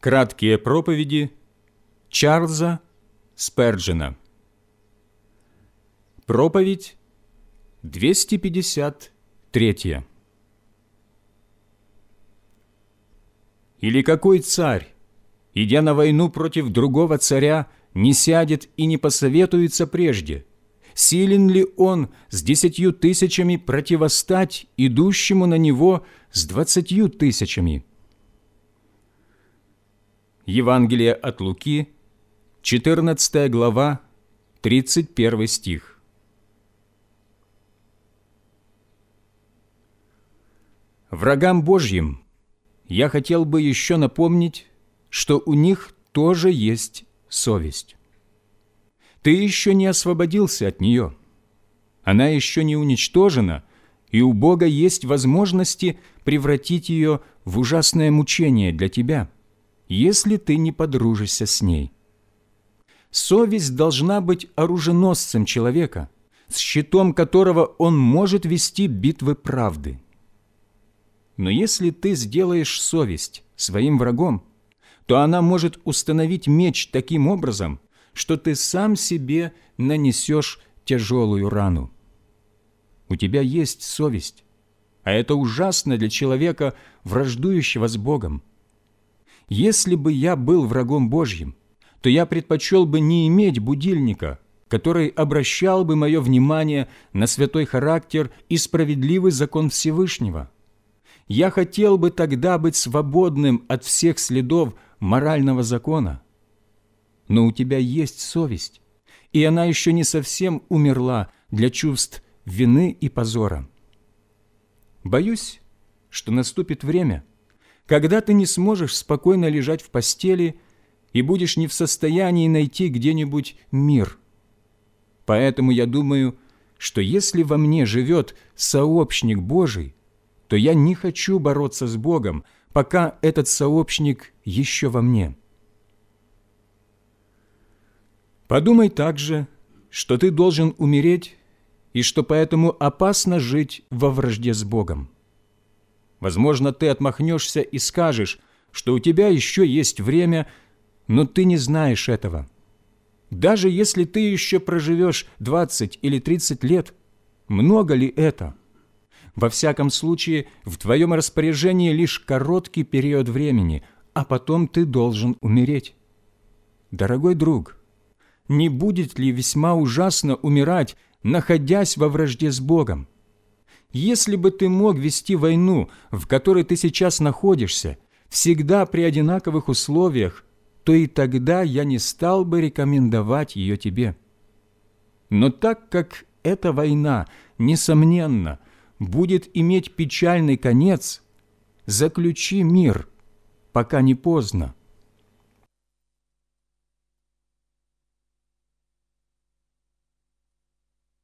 Краткие проповеди Чарльза Сперджена. Проповедь 253. Или какой царь, идя на войну против другого царя, не сядет и не посоветуется прежде, силен ли он с 10 000 противостать идущему на него с 20 000? Евангелие от Луки, 14 глава, 31 стих. Врагам Божьим я хотел бы еще напомнить, что у них тоже есть совесть. Ты еще не освободился от нее. Она еще не уничтожена, и у Бога есть возможности превратить ее в ужасное мучение для тебя, если ты не подружишься с ней. Совесть должна быть оруженосцем человека, с щитом которого он может вести битвы правды. Но если ты сделаешь совесть своим врагом, то она может установить меч таким образом, что ты сам себе нанесешь тяжелую рану. У тебя есть совесть, а это ужасно для человека, враждующего с Богом. Если бы я был врагом Божьим, то я предпочел бы не иметь будильника, который обращал бы мое внимание на святой характер и справедливый закон Всевышнего. Я хотел бы тогда быть свободным от всех следов морального закона. Но у тебя есть совесть, и она еще не совсем умерла для чувств вины и позора. Боюсь, что наступит время, когда ты не сможешь спокойно лежать в постели и будешь не в состоянии найти где-нибудь мир. Поэтому я думаю, что если во мне живет сообщник Божий, то я не хочу бороться с Богом, пока этот сообщник еще во мне. Подумай также, что ты должен умереть и что поэтому опасно жить во вражде с Богом. Возможно, ты отмахнешься и скажешь, что у тебя еще есть время, но ты не знаешь этого. Даже если ты еще проживешь 20 или 30 лет, много ли это? Во всяком случае, в твоем распоряжении лишь короткий период времени, а потом ты должен умереть. Дорогой друг, не будет ли весьма ужасно умирать, находясь во вражде с Богом? Если бы ты мог вести войну, в которой ты сейчас находишься, всегда при одинаковых условиях, то и тогда я не стал бы рекомендовать ее тебе. Но так как эта война, несомненно, будет иметь печальный конец, заключи мир, пока не поздно.